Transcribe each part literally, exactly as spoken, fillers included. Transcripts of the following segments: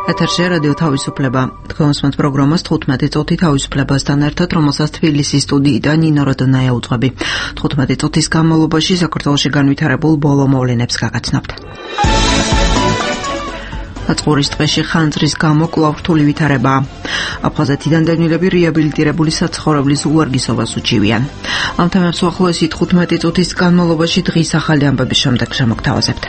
ეთერში რადიო თავისუფლება. თქვენს პროგრამას თხუთმეტი წუთი თავისუფლებასთან ერთად, რომელსაც თბილისის სტუდიიდან ნინო როდონაია უძღვები. თხუთმეტი წუთის განმავლობაში საქართველოში განვითარებულ ბოლო მოვლენებს გაგაცნობთ. აწყურის ტყეში ხანძრის გამო კვლავ რთული ვითარებაა. აფხაზეთიდან დევნილები რეაბილიტირებული საცხოვრებლის უვარგისობას უჩივიან. ამ თემებს უახლოესი თხუთმეტი წუთის განმავლობაში დღის ახალი ამბების შემდეგ შემოგთავაზებთ.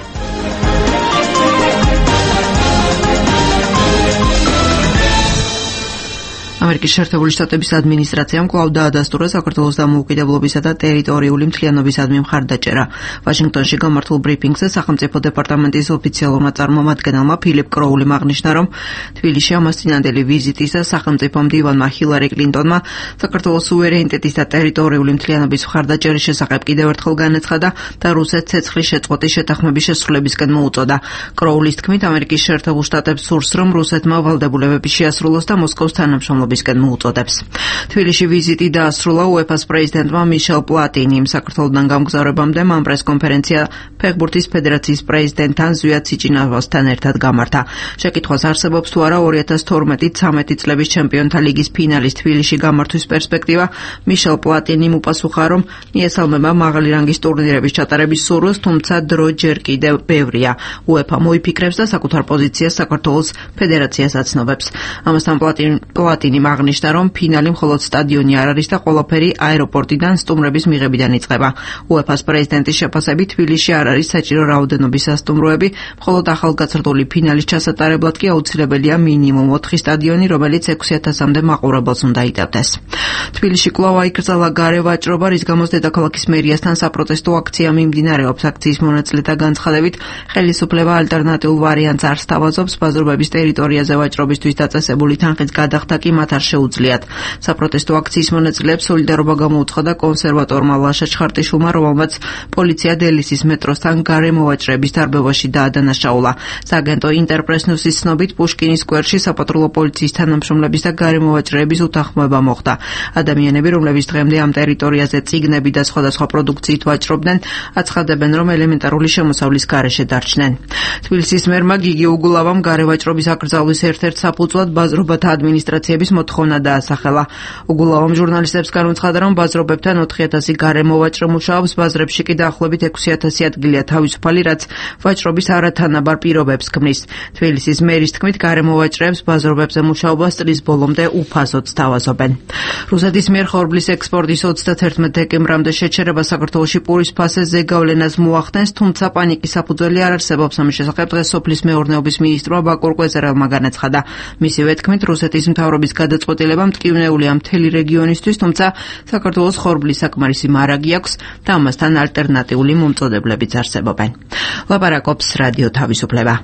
ამერიკის შეერთებული შტატების ადმინისტრაციამ კვლავ დაადასტურა საქართველოს დამოუკიდებლობისა და ტერიტორიული მთლიანობისადმი მხარდაჭერა. ვაშინგტონში გამართულ ბრიფინგზე სახელმწიფო დეპარტამენტის ოფიციალურმა წარმომადგენელმა ფილიპ კროულიმ აღნიშნა, რომ თბილისში ამას წინანდელი ვიზიტის და სახელმწიფო მდივანმა ჰილარი კლინტონმა საქართველოს სუვერენიტეტის და ტერიტორიული მთლიანობის მხარდაჭერის შესახებ კიდევ ერთხელ განაცხადა და რუსეთს ცეცხლის შეწყვეტის შეთანხმების შესრულებისკენ მოუწოდა. კროულის თქმით, ამერიკის შეერთებულ შტატებს სურს, რომ რუსეთმა ვალდებულებები შეასრულოს და მოსკოვის თანამშრომლობის მოუწოდებს. თბილისში ვიზიტი დაასრულა უეფას პრეზიდენტმა მიშელ პლატინიმ. საქართველოდან გამგზავრებამდე მან პრესკონფერენცია ფეხბურთის ფედერაციის პრეზიდენტთან ზვიად სიჭინავასთან ერთად გამართა. შეკითხვას არსებობს თუ არა ორი ათას თორმეტი ცამეტი წლების ჩემპიონთა ლიგის ფინალის თბილისში გამართვის პერსპექტივა. მიშელ პლატინიმ უპასუხა, რომ მიესალმება მაღალი რანგის ტურნირების ჩატარების სურვილს, თუმცა დრო ჯერ კიდევ ბევრია. უეფა მოიფიქრებს და საკუთარ პოზიციას საქართველოს ფედერაციას აცნობებს. ამასთან პლატინიმ აღნიშნა, რომ ფინალი მხოლოდ სტადიონი არ არის და ყველაფერი აეროპორტიდან სტუმრების მიღებიდან იწყება. უეფას პრეზიდენტის შეფასებით თბილისში არ არის საჭირო რაოდენობის სასტუმროები, მხოლოდ ახალგაზრდული ფინალის ჩასატარებლად კი აუცილებელია მინიმუმ ოთხი სტადიონი, რომელიც ექვსი ათასამდე მაყურებელს უნდა იტევდეს. თბილისში კვლავ აიკრძალა გარე ვაჭრობა, რის გამოც დედაქალაქის მერიასთან საპროტესტო აქცია მიმდინარეობს. აქციის მონაწილეთა განცხადებით, ხელისუფლება ალტერნატიულ ვარიანტს არ სთავაზობს, ბაზრობების ტერიტორიაზე ვაჭრობისთვის დაწესებული თანხის გადახდა კი მათ არ შეუძლიათ. საპროტესტო აქციის მონაწილეებს სოლიდარობა გამოუცხადა კონსერვატორმა ლაშა ჩხარტიშვილმა, რომელმაც პოლიცია დელისის მეტროსთან გარე მოვაჭრეების დარბევაში დაადანაშაულა. სააგენტო ინტერპრეს-ნიუსის ცნობით, პუშკინის სკვერში საპატრულო პოლიციის თანამშრომლების და გარე მოვაჭრეების უთანხმოება მოხდა. ადამიანები, რომლებიც დღემდე ამ ტერიტორიაზე წიგნები და სხვადასხვა პროდუქციით ვაჭრობდნენ, აცხადებენ, რომ ელემენტარული შემოსავლის გარეშე დარჩნენ. თბილისის მერმა გიგი უგულავამ გარე ვაჭრობის აკრძალვის ერთ-ერთ საფუძვლად ბაზრობათა ადმინისტრაციების მოთხოვნა დაასახელა. უგულავამ ჟურნალისტებს განუცხადა, რომ ბაზრობებთან ოთხი ათასი გარე მოვაჭრე მუშაობს, ბაზრებში კი დაახლოებით ექვსი ათასი ადგილია თავისუფალი, რაც ვაჭრობის არათანაბარ პირობებს ქმნის. თბილისის მერის თქმით, გარე მოვაჭრეებს ბაზრობებზე მუშაობას წლის ბოლომდე უფასოდ სთავაზობენ. რუსეთის მიერ ხორბლის ექსპორტის ოცდათერთმეტ დეკემბრამდე შეჩერება საქართველოში პურის ფასზე ზეგავლენას მოახდენს, თუმცა პანიკის საფუძველი არ არსებობს. ამის შესახებ დღეს სოფლის მეურნეობის მინისტრმა ბაკურ კვეზერელმა განაცხადა. მისივე თქმით, რუსეთის მთავრობის გადაწყვეტილება მტკივნეულია მთელი რეგიონისთვის, თუმცა საქართველოს ხორბლის საკმარისი მარაგი აქვს და ამასთან ალტერნატიული მომწოდებლებიც არსებობენ. ლაპარაკობს რადიო თავისუფლება.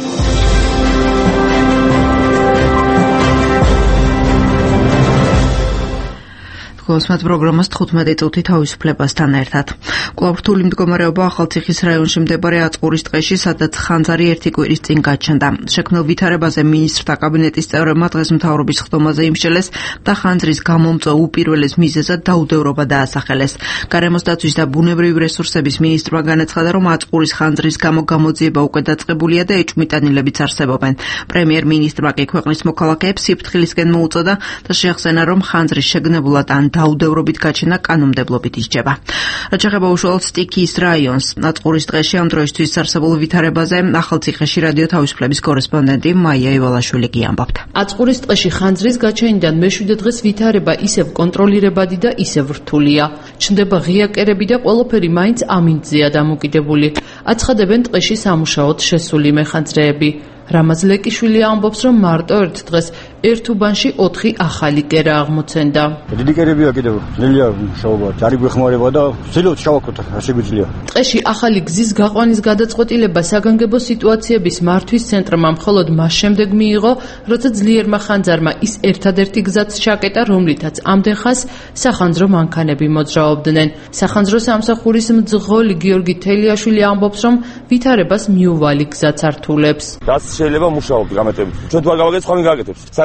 გოსმათ პროგრამას თხუთმეტი წუთი თავისუფლებასთან ერთად. კვლავ რთული მდგომარეობა ახალციხის რაიონში მდებარე აწყურის ტყეში, სადაც ხანძარი ერთი კვირის წინ გაჩნდა. შექმნილ ვითარებაზე მინისტრთა კაბინეტის წევრებმა დღეს მთავრობის ხდომაზე იმშელეს და ხანძრის გამომწვევ უპირველეს მიზეზად დაუდევრობა დაასახელეს. გარემოს დაცვის და ბუნებრივი რესურსების მინისტრმა განაცხადა, რომ აწყურის ხანძრის გამო გამოძიება უკვე დაწყებულია და ეჭვმიტანილებიც არსებობენ. პრემიერ-მინისტრმა კი ქვეყნის მოქალაქეებს სიფრთხილისკენ მოუწოდა და შეახსენა, რომ ხანძრის შეგნებულად ან დაუდევრობით გაჩენა კანონმდებლობით ისჯება. რაც შეეხება უშუალოდ სტიქიის რაიონს, აწყურის ტყეში ამ დროისთვის არსებულ ვითარებაზე ახალციხეში რადიო თავისუფლების კორესპონდენტი მაია ივალაშვილი გიამბობთ. აწყურის ტყეში ხანძრის გაჩენიდან მეშვიდე დღეს ვითარება ისევ კონტროლირებადი და ისევ რთულია. ჩნდება ღია კერები და ყველაფერი მაინც ამინდზეა დამოკიდებული. აცხადებენ ტყეში სამუშაოდ შესული მეხანძრეები. რამაზ ლეკიშვილი ამბობს, რომ მარტო ერთ დღეს ერთ უბანში ოთხი ახალი კერა აღმოცენდა. დიდი კერებია კიდევ, ძნელია მუშაობა, ჯარი გვეხმარება და ვცდილობთ შევაკოთ, რა შეგვიძლია. ტყეში ახალი გზის გაყვანის გადაწყვეტილება საგანგებო სიტუაციების მართვის ცენტრმა მხოლოდ მას შემდეგ მიიღო, როცა ძლიერმა ხანძარმა ის ერთადერთი გზაც ჩაკეტა, რომლითაც ამდენ ხანს სახანძრო მანქანები მოძრაობდნენ. სახანძრო სამსახურის მძღოლი გიორგი თელიაშვილი ამბობს, რომ ვითარებას მიუვალი გზაც ართულებს. შეიძლება მუშაობთ გამეტებით. ჩვენ თუ არ გავაკეთებთ, ხომ გააკეთებს.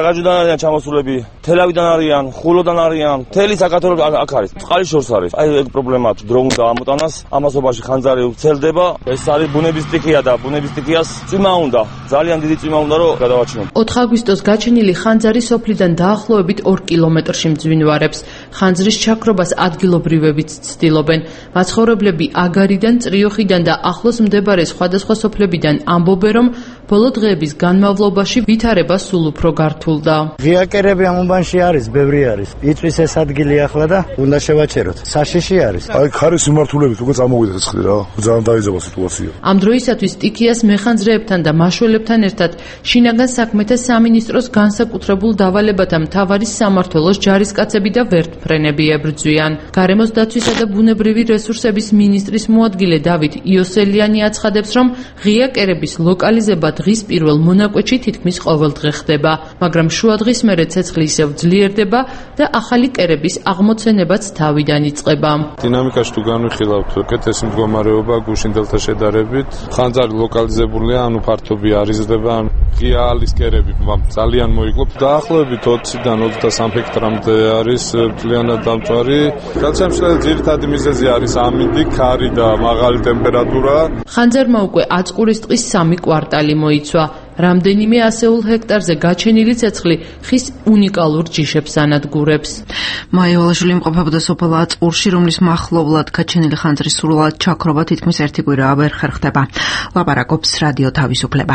საგაჯოდან არიან ჩამოსულები, თელავიდან არიან, ხულოდან არიან, მთელი საქართველოს აქ არის. წყალი შორს არის. აი ეგ პრობლემაა, დრო უნდა ამოტანას, ამასობაში ხანძარი ვრცელდება. ეს არის ბუნების სტიქია და ბუნების სტიქიას წვიმა უნდა. ძალიან დიდი წვიმა უნდა რომ გადავაჩინოთ. ოთხ აგვისტოს გაჩენილი ხანძარი სოფლიდან დაახლოებით ორ კილომეტრში მძვინვარებს. ხანძრის ჩაქრობას ადგილობრივებიც ცდილობენ. მაცხოვრებლები აგარიდან, წრიოხიდან და ახლოს მდებარე სხვადასხვა სოფლებიდან ამბობენ, რომ ბოლო დღეების განმავლობაში ვითარება სულ უფრო გართულდა. ღიაკერები ამ უბანში არის, ბევრი არის. იწვის ეს ადგილი ახლა და უნდა შევაჩეროთ. საშიში არის. აი ხარის მიმართულებით უკვე წამოვიდა ცეცხლი რა. ძალიან დაიძაბა სიტუაცია. ამ დროისათვის სტიქიას მეხანძრეებთან და მაშველებთან ერთად შინაგან საქმეთა სამინისტროს განსაკუთრებულ დავალებათა მთავარი სამმართველოს ჯარისკაცები და ვერტმფრენები ებრძვიან. გარემოს დაცვისა და ბუნებრივი რესურსების მინისტრის მოადგილე დავით იოსელიანი აცხადებს, რომ ღია კერების ლოკალიზება დღის პირველ მონაკვეთში თითქმის ყოველდღე ხდება, მაგრამ შუადღის მერე ცეცხლი ისევ ძლიერდება და ახალი კერების აღმოცენებაც თავიდან იწყება. დინამიკაში თუ განვიხილავთ, უკეთესი მდგომარეობა გუშინდელთა შედარებით, ხანძარი ლოკალიზებულია, ანუ ფართობი არ იზრდება, ღია ალის კერები ძალიან მოიკლop. დაახლოებით ოციდან ოცდასამ ჰექტრამდე არის მთლიანად დამწვარი. გადაცემშლელი ძირითადი მიზეზი არის ამინდი, ქარი და მაღალი ტემპერატურა. ხანძარმა უკვე აწყურის ტყის სამი კვარტალი მოიცვა. რამდენიმე ასეულ ჰექტარზე გაჩენილი ცეცხლი ხის უნიკალურ ჯიშებს ანადგურებს. მაია ვალაშვილი იმყოფებოდა სოფელ აწყურში, რომლის მახლობლად გაჩენილი ხანძრის სრულად ჩაქრობა თითქმის ერთი კვირაა ვერ ხერხდება. ლაპარაკობს რადიო თავისუფლება.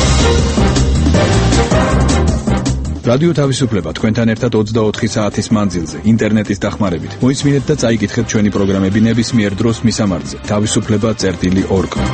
რადიო თავისუფლება თქვენთან ერთად ოცდაოთხი საათის მანძილზე ინტერნეტის დახმარებით. მოისმინეთ და წაიკითხეთ ჩვენი პროგრამები ნებისმიერ დროს მისამართზე თავისუფლება წერტილი ორ კომ.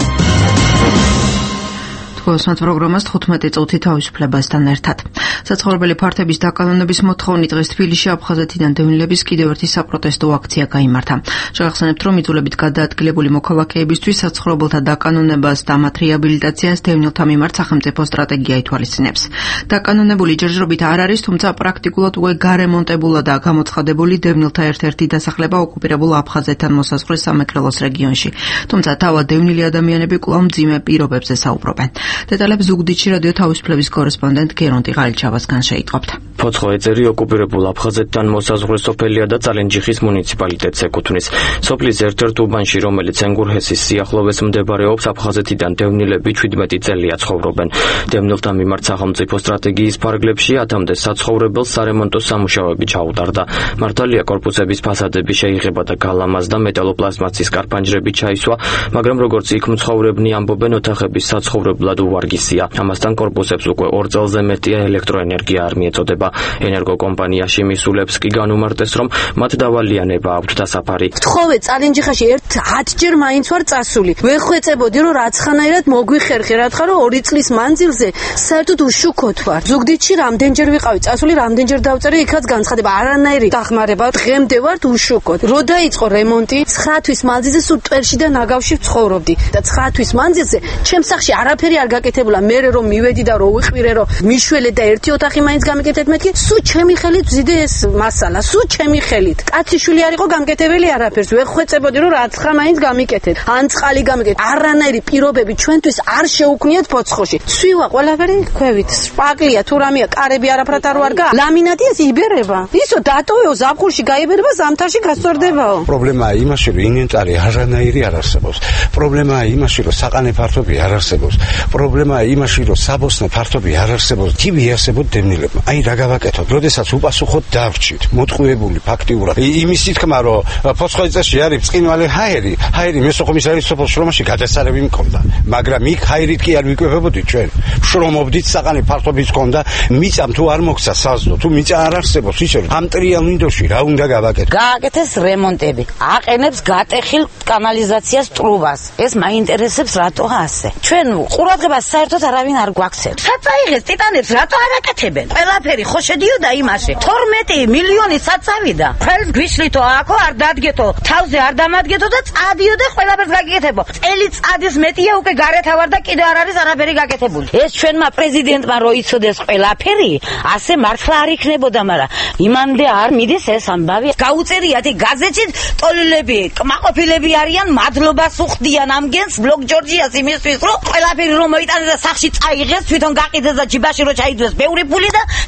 თქვენს პროგრამას თხუთმეტი წუთი თავისუფლებასთან ერთად. საცხოვრებელი ფართების დაკანონების მოთხოვნით დღეს თბილისში აფხაზეთიდან დევნილების კიდევ ერთი საპროტესტო აქცია გაიმართა. შევახსენებთ, რომ იძულებით გადაადგილებული მოქალაქეებისთვის საცხოვრებელთა დაკანონებას და მათ რეაბილიტაციას დევნილთა მიმართ სახელმწიფო სტრატეგია ითვალისწინებს. დაკანონებული ჯერჯერობით არ არის, თუმცა პრაქტიკულად უკვე გარემონტებულა და გამოცხადებული დევნილთა ერთ-ერთი დასახლება ოკუპირებულ აფხაზეთთან მოსაზღვრე სამეგრელოს რეგიონში. თუმცა თავად დევნილი ადამიანები კვლავ მძიმე პირობებზე საუბრობენ. დეტალებს ზუგდიდში რადიო თავისუფლების კორესპონდენტ გერონტი ღალიჩავასგან შეიტყობთ. ფოცხო ეწერი ოკუპირებულ აფხაზეთთან მოსაზღვრე სოფელია და წალენჯიხის მუნიციპალიტეტს ეკუთვნის. სოფლის ერთ-ერთ უბანში, რომელიც ენგურჰესის სიახლოვეს მდებარეობს, აფხაზეთიდან დევნილები ჩვიდმეტი წელია ცხოვრობენ. დევნილთა მიმართ სახელმწიფო სტრატეგიის ფარგლებში ათამდე საცხოვრებელს სარემონტო სამუშაოები ჩაუტარდა. მართალია კორპუსების ფასადები შეიღება და გალამაზ და მეტალოპლასტმასის კარპანჯრები ჩაისვა, მაგრამ როგორც იქ მცხოვრებნი ამბობენ, ოთახების საცხოვრებლად უვარგისია. ამასთან კორპუსებს უკვე ორ წელზე მეტია ელექტროენერგია არ მიეწოდება. ენერგოკომპანიაში მისულებს კი განუმარტეს, რომ მათ დავალიანება აქვთ დასაფარი. ვთხოვე წალენჯიხაში ერთ ათჯერ მაინც ვარ წასული. ვეხვეწებოდი, რომ რაცხანაირად მოგვიხერხე, რატყა რომ ორი წლის მანძილზე საერთოდ უშუქოთ ვარ. ზუგდიდში რამდენჯერ ვიყავი წასული, რამდენჯერ დავწერე იქაც განცხადება, არანაირი დახმარება. დღემდე ვართ უშუქოთ. რო დაიწყო რემონტი, ცხრა თვის მანძილზე სულ ტვერში და ნაგავში ვცხოვრობდი და ცხრა თვის მანძილზე ჩემს სახში არაფერი არ გაკეთებულა. მე რომ მივედი და რო ვიყვირე, რომ მიშველე და ერთი ოთახი მაინც გამიკეთეთ, მეთქი სულ ჩემი ხელით ვზიდე ეს მასალა, სულ ჩემი ხელით. კაციშვილი არ იყო გამკეთებელი არაფერს. ვეხვეწებოდი, რომ რაცხა მაინც გამიკეთეთ. ან წყალი გამიკეთეთ. არანაირი პირობები ჩვენთვის არ შეუქმნიათ ფოცხოში. ცვივა ყველაფერი ქვევით. სპაკლია, თუ რამეა, კარები არაფრად არ ვარგა. ლამინატი ეს იბერება. ისო დატოვეო ზაფხულში გაიბერება, ზამთარში გასწორდებაო. პრობლემაა იმაში, რომ ინვენტარი არანაირი არ არსებობს. პრობლემაა იმაში, რომ საყანე ფართობი არ არსებობს. პრობლემაა იმაში, რომ საბოსნე ფართობი არ არსებობს. თივი არსებობს დევნილებმა. აი რა გავაკეთოთ? როდესაც უპასუხოთ დავრჩით. მოტყუებული ფაქტიურად. იმის თქმა, რომ ფოცხოეწერში არის ბრწყინვალე ჰაერი, ჰაერი მესოხომისარის სოფელ შრომაში გადასარევი მქონდა. მაგრამ იქ ჰაერით კი არ ვიკვებებოდით ჩვენ. შრომობდით საყანე ფართობის მქონდა. მიწამ თუ არ მოგცა საზდო, თუ მიწა არ არსებობს, ისე რომ ამ ტრიალ მინდოში რა უნდა გავაკეთოთ? გააკეთეს რემონტები. აყენებს გატეხილ კანალიზაციას ტრუბას. ეს მაინტერესებს რატო ასე? ჩვენ ყურადღებას საერთოდ არავინ არ გვაქცევს. საწაიღეს ტიტანებს რატო არ აკეთებენ? ყველაფერი ხო შედიოდა იმაში. თორმეტი მილიონი საწავიდა. ხელს გვიშლითო აქო არ დადგეთო. თავზე არ დამადგეთო და წადიო და ყველაფერს გაკეთებო. წელი წადის მეტია უკვე გარეთ ავარ და კიდე არ არის არაფერი გაკეთებული. ეს ჩვენმა პრეზიდენტმა რო იცოდეს ყველაფერი, ასე მართლა არ იქნებოდა, მაგრამ იმამდე არ მიდის ეს ამბავი. გაუწერიათ გაზეთში ტოლილები, კმაყოფილები არიან, მადლობას უხდიან ამგენს ბლოგ ჯორჯიას იმისთვის, რომ ყველაფერი რომ მოიტანეს და სახში წაიღეს, თვითონ გაყიდეს და ჯიბაში რო ჩაიდვეს ბევრი ფული და ჩვენ ისე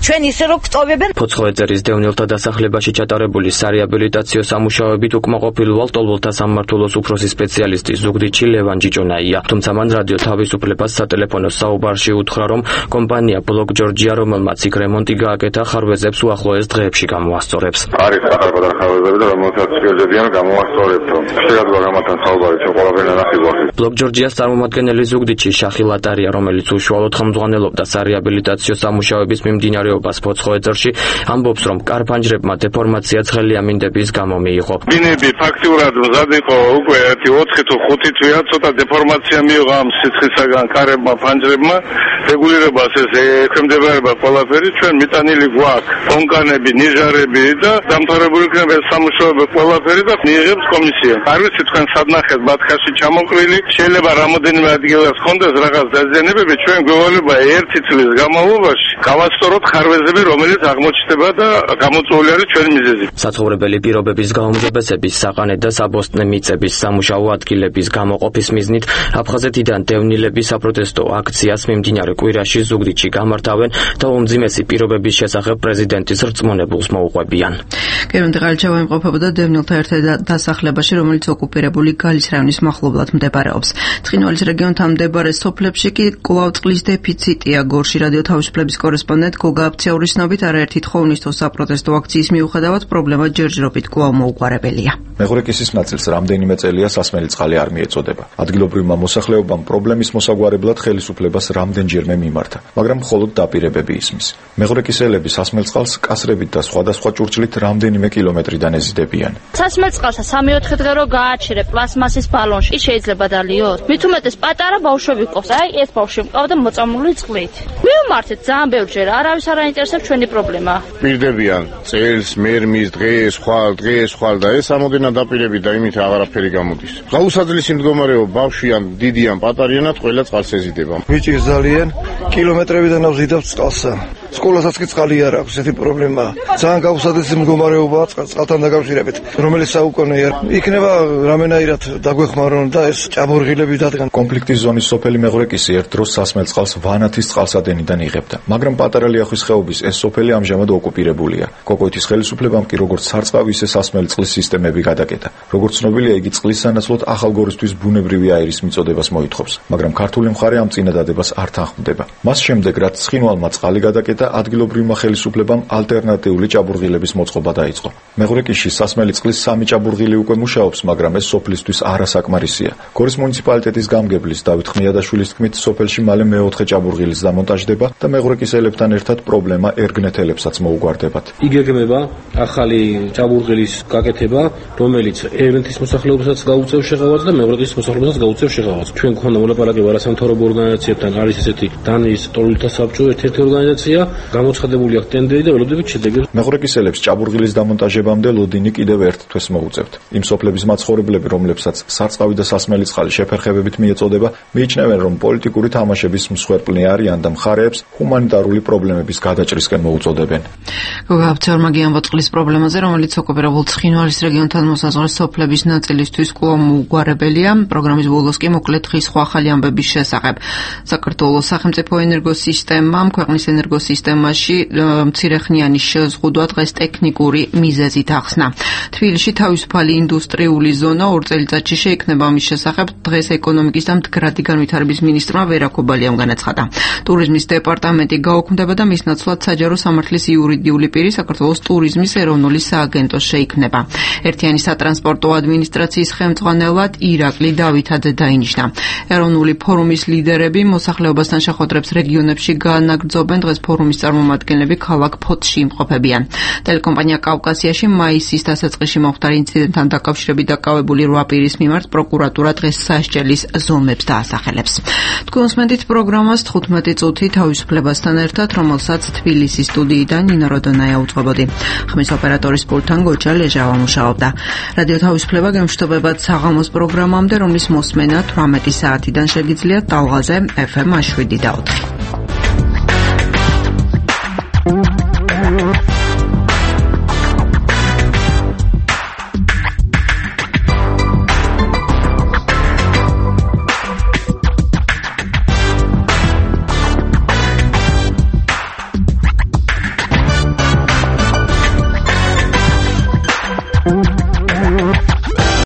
ისე რომ გწოვებენ. ფოცხოვეწერის დევნილთა დასახლებაში ჩატარებული სარეაბილიტაციო სამუშაოებით უკმაყოფილ ვალტოლბოლთა სამმართველოს უფროსი სპეციალისტი ზუგდიდში ლევან ჯიჯონაია. თუმცა მან რადიო თავისუფლებას სატელეფონო საუბარში უთხრა, რომ კომპანია ბლოკ ჯორჯია, რომელმაც იქ რემონტი გააკეთა, ხარვეზებს უახლოეს დღეებში გამოასწორებს. არის საკუთარ ხარვეზები და რომელსაც გეძებიან გამოასწორებთ. შეიძლება გამათან საუბარი ყველაფერი ნახივა. ბლოკ ჯორჯიას წარმომადგენელი ზუგდიდში შახი ლატარია, რომელიც უშუალოდ ხელმძღვანელობდა სარეაბილიტაციო სამუშაოების მიმდინარეობას ფოცხოვეწერში, ამბობს, რომ კარფანჯრებმა დეფორმაცია ცხელი ამინდების გამო მიიღო. ბინები ფაქტიურად მზად იყო უკვე ერთი ოთხი თუ ხუთი თვეა, ცოტა დეფორმაცია მიიღო ამ სიცხისაგან კარებმა, ფანჯრებმა. რეგულირებას ეს ექვემდებარება ყველაფერი, ჩვენ მიტანილი გვაქვს კონკანები, ნიჟარები და დამთავრებული იქნება ეს სამუშაოები ყველაფერი და მიიღებს კომისია. არ ვიცი თქვენ სად ნახეთ ბათქაში ჩამოყრილი, შეიძლება რამოდენიმე ადგილას ხონდეს რაღაც დაზიანებები, ჩვენ გვევალება ერთი წლის განმავლობაში გავასწოროთ ხარვეზები, რომელიც აღმოჩნდება და გამოწვეული არის ჩვენი მიზეზი. საცხოვრებელი პირობების გაუმჯობესების, საყანე და საბოსტნე მიწების სამუშაო ადგილების გამოყოფის მიზნით აფხაზეთიდან დევნილები საპროტესტო აქციას მიმდინარე კვირაში ზუგდიდში გამართავენ და უმძიმესი პირობების შესახებ პრეზიდენტის რწმუნებულს მოუყვებიან. კერმანტი ყალჩავა იმყოფებოდა დევნილთა ერთ დასახლებაში, რომელიც ოკუპირებული გალის რაიონის მახლობლად მდებარეობს. ცხინვალის რეგიონთან მდებარე სოფლებში კი კვლავ წყლის დეფიციტია. გორში რადიო თავისუფლების კორესპონდენტ გოგა აფციაურის ცნობით, არაერთი თხოვნისთო საპროტესტო აქციის მიუხედავად პრობლემა ჯერჯერობით კვლავ მოუგვარებელია. მეხუთე კისრის ნაწილს რამდენიმე წელია სასმელი წყალი არ მიეწოდება. ადგილობრივმა მოსახლეობამ პრობლემის მოსაგვარებლად ხელისუფლებას რამდენჯერმე მიმართა, მაგრამ მხოლოდ დაპირებები ისმის. მეხუთე კისელები სასმელ წყალს კასრებით და სხვადასხვა ჭურჭლით რამდენიმე კილომეტრიდან ეზიდებიან. სასმელ წყალსა სამი-ოთხი დღე რო გააჩერე პლასმასის ბალონში, ის შეიძლება დალიოთ. მით უმეტეს პატარა ბავშვები ყავს. აი ეს ბავშვი მყავდა მოწამლული წყლით. მივმართეთ ძალიან ბევრჯერ, არავის არ აინტერესებს ჩვენი პრობლემა. პირდებიან წელს, მერმის, დღეს, ხვალ, დღეს, ხვალ და ეს ამოდენა დაპირები და იმით აღარაფერი გამოდის. გაუსაძლისი მდგომარეობა ბავშვიან, დიდიან, პატარიანად ყველა წყალს ეზიდება. მიჭირს ძალიან კილომეტრებიდან ავზიდავს წყალსა. სკოლასაც კი წყალი არ აქვს, ესეთი პრობლემაა. ძალიან გაუსაძლისი მდგომარეობაა წყალთან დაკავშირებით, რომელიც საუკუნეა. იქნება რამენაირად დაგვეხმარონ და ეს ჭაბურღილები დადგან. კონფლიქტის ზონის სოფელი მეხუთე კისი ერთ დროს სასმელ წყალს ვანათის წყალსადენიდან იღებდა, მაგრამ პატარა ლიახვის ხეობის ეს სოფელი ამჟამად ოკუპირებულია. კოკოითის ხელისუფლებამ კი როგორც სარწყავი, ისე სასმელი წყლის სისტემები გადაკეტა. როგორც ცნობილია, იგი წყლის სანაცვლოდ ახალგორისთვის ბუნებრივი აირის მიწოდებას მოითხოვს, მაგრამ ქართული მხარე ამ წინადადებას არ თანხმდება. მას შემდეგ, რაც ცხინვალმა წყალი გადაკეტა, ადგილობრივმა ხელისუფლებამ ალტერნატიული ჭაბურღილების მოწყობა დაიწყო. მეხუთე კისში სასმელი წყლის სამი ჭაბურღილი უკვე მუშაობს, მაგრამ ეს სოფლისთვის არასაკმარისია. გორის მუნიციპალიტეტის გამგებლის დავით ხმიადაშვილის თქმით, სოფელში მალე მეოთხე ჭაბურღილის დამონტაჟდება და მეხუთე კისელებთან ერთად პრობლემა ერგნეთელებსაც მოუგვარდებათ. იგეგმება ახალი ჭაბურღილის გაკეთება, რომელიც ერგნეთის მოსახლეობასაც გაუწევს შეღავას და მეხუთე კისის მოსახლეობასაც გაუწევს შეღავას. ჩვენ გქონდა მოლაპარაკება არასამთავრობო ორგანიზაციებთან, არის ესეთი დანიის ტოლულთა საბჭო, ერთ-ერთი ორგანიზაცია, გამოცხადებული აქვს ტენდერი და ველოდებით შედეგებს. მეხუთე კისელებს ჭაბურღილის დამონტაჟებამდე ლოდინი კიდევ ერთ თვეს მოუწევთ. იმ სოფლების მაცხოვრებლები, რომლებსაც სარწყავი და სასმელი წყალი შეფერხებებით მიეწოდება, მიიჩნევენ, რომ პოლიტიკური თამაშების მსხვერპლნი არიან და მხარეებს ჰუმანიტარული პრობლემების გადაჭრისკენ მოუწოდებენ. გოგა აფციაურმა გიამბო წყლის პრობლემაზე, რომელიც ოკუპირებულ ცხინვალის რეგიონთან მოსაზღვრე სოფლების ნაწილისთვის კვლავ მოუგვარებელია. პროგრამის ბოლოს კი მოკლედ ხის სხვა ახალი ამბების შესახებ. საქართველოს სახელმწიფო ენერგოსისტემამ ქვეყნის ენერგოსისტემაში მცირეხნიანი შეზღუდვა დღეს ტექნიკური მიზეზით ახსნა. თბილისში თავისუფალი ინდუსტრიული ზონა ორ წელიწადში შეიქმნება, ამის შესახებ დღეს ეკონომიკის და მდგრადი განვითარების მინისტრმა ვერა ქობალიამ განაცხადა. ტურიზმის დეპარტამენტი გაუქმდება და მის ნაცვლად საჯარო სამართლის იურიდიული პირი საქართველოს ტურიზმის ეროვნული სააგენტო შეიქმნება. ერთიანი სატრანსპორტო ადმინისტრაციის ხელმძღვანელად ირაკლი დავითაძე დაინიშნა. ეროვნული ფორუმის ლიდერები მოსახლეობასთან შეხვედრებს რეგიონებში განაგრძობენ. დღეს ფორუმის წარმომადგენლები ქალაქ ფოთში იმყოფებიან. ტელეკომპანია კავკასიაში მაისის დასაწყისში მომხდარ ინციდენტთან დაკავშირებით დაკავებული რვა პირის მიმართ პროკურატურა დღეს სასჯელის ზომებს დაასახელებს. თქვენ უსმენთ პროგრამას თხუთმეტი წუთი თავისუფლებასთან ერთად, რომელსაც თბილისის სტუდიიდან ნინო როდონაია უძღვებოდი. ხმის ოპერატორის პულტთან გოჯა ლეჟავა მუშაობდა. რადიო თავისუფლება გემშვიდობებად საღამოს პროგრამამდე, რომლის მოსმენა თვრამეტი საათიდან შეგიძლიათ ტალღაზე ეფ ემ შვიდი და ოთხი.